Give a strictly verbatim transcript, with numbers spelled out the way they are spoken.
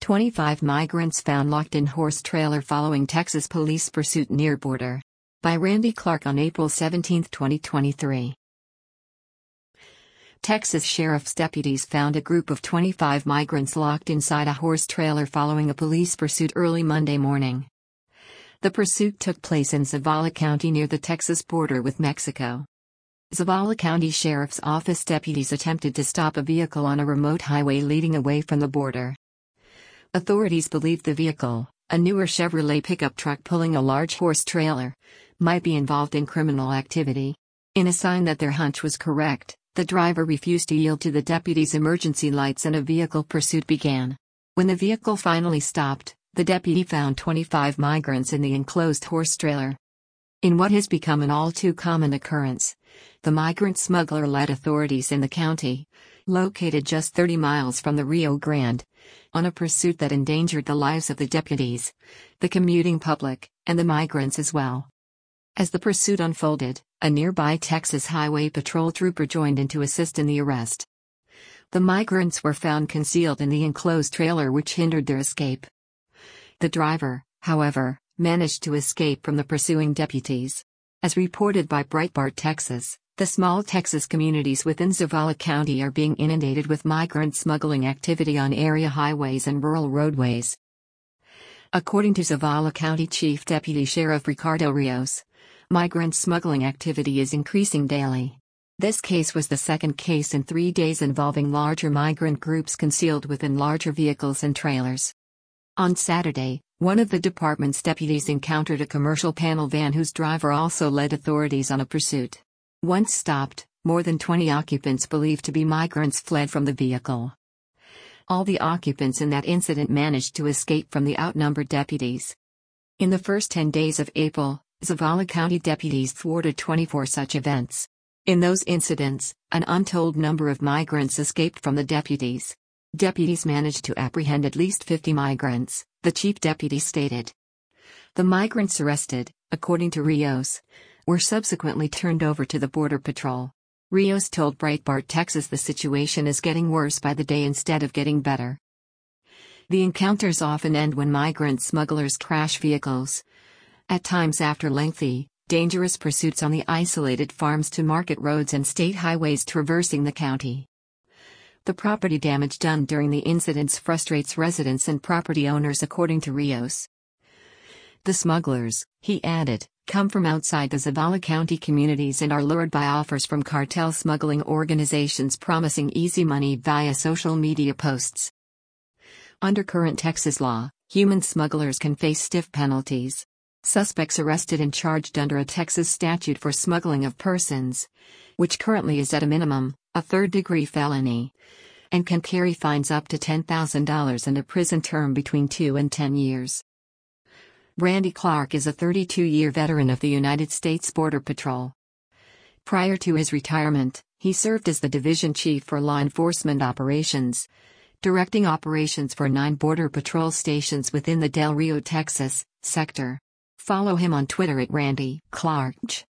twenty-five migrants found locked in horse trailer following Texas police pursuit near border. By Randy Clark on April seventeenth, twenty twenty-three. Texas sheriff's deputies found a group of twenty-five migrants locked inside a horse trailer following a police pursuit early Monday morning. The pursuit took place in Zavala County near the Texas border with Mexico. Zavala County Sheriff's Office deputies attempted to stop a vehicle on a remote highway leading away from the border. Authorities believe the vehicle, a newer Chevrolet pickup truck pulling a large horse trailer, might be involved in criminal activity. In a sign that their hunch was correct, the driver refused to yield to the deputies' emergency lights and a vehicle pursuit began. When the vehicle finally stopped, the deputy found twenty-five migrants in the enclosed horse trailer. In what has become an all-too-common occurrence, the migrant smuggler led authorities in the county, located just thirty miles from the Rio Grande, on a pursuit that endangered the lives of the deputies, the commuting public, and the migrants as well. As the pursuit unfolded, a nearby Texas Highway Patrol trooper joined in to assist in the arrest. The migrants were found concealed in the enclosed trailer, which hindered their escape. The driver, however, managed to escape from the pursuing deputies. As reported by Breitbart Texas, the small Texas communities within Zavala County are being inundated with migrant smuggling activity on area highways and rural roadways. According to Zavala County Chief Deputy Sheriff Ricardo Rios, migrant smuggling activity is increasing daily. This case was the second case in three days involving larger migrant groups concealed within larger vehicles and trailers. On Saturday, one of the department's deputies encountered a commercial panel van whose driver also led authorities on a pursuit. Once stopped, more than twenty occupants believed to be migrants fled from the vehicle. All the occupants in that incident managed to escape from the outnumbered deputies. In the first ten days of April, Zavala County deputies thwarted twenty-four such events. In those incidents, an untold number of migrants escaped from the deputies. Deputies managed to apprehend at least fifty migrants, the chief deputy stated. The migrants arrested, according to Rios, were subsequently turned over to the Border Patrol. Rios told Breitbart Texas the situation is getting worse by the day instead of getting better. The encounters often end when migrant smugglers crash vehicles, at times after lengthy, dangerous pursuits on the isolated farms to market roads and state highways traversing the county. The property damage done during the incidents frustrates residents and property owners, according to Rios. The smugglers, he added, come from outside the Zavala County communities and are lured by offers from cartel smuggling organizations promising easy money via social media posts. Under current Texas law, human smugglers can face stiff penalties. Suspects arrested and charged under a Texas statute for smuggling of persons, which currently is at a minimum, a third-degree felony, and can carry fines up to ten thousand dollars and a prison term between two and ten years. Randy Clark is a thirty-two-year veteran of the United States Border Patrol. Prior to his retirement, he served as the division chief for law enforcement operations, directing operations for nine Border Patrol stations within the Del Rio, Texas, sector. Follow him on Twitter at Randy Clark.